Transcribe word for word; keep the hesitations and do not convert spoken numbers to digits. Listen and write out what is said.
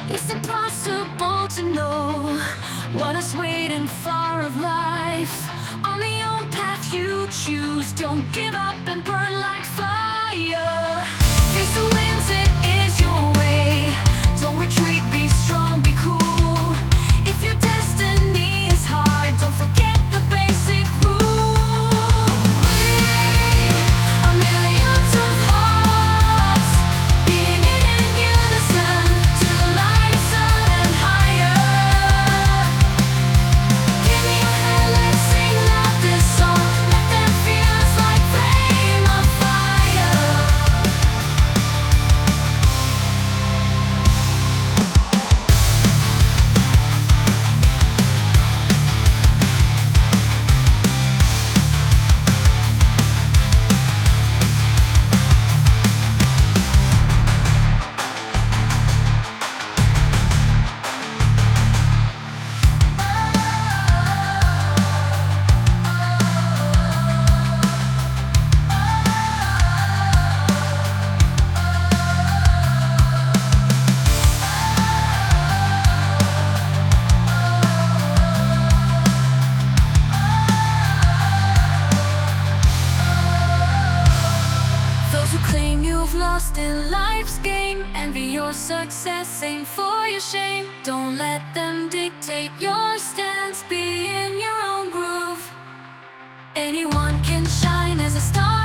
It's impossible to know what is waiting far of life. On the own path you choose, don't give up and burn like fire. Face the winds, it is your way. Don't retreat, be strong, be cool. If your destiny is hard, don't forget the basic rule. A millions of hearts beating in unison to the light, sun, and higher. Give me your hand, let's sing out this song. Let them feel us like flame of fire. Those who claim you've lost in life's game envy your success, aim for your shame. Don't let them dictate your stance, be in your own groove. Anyone can shine as a star.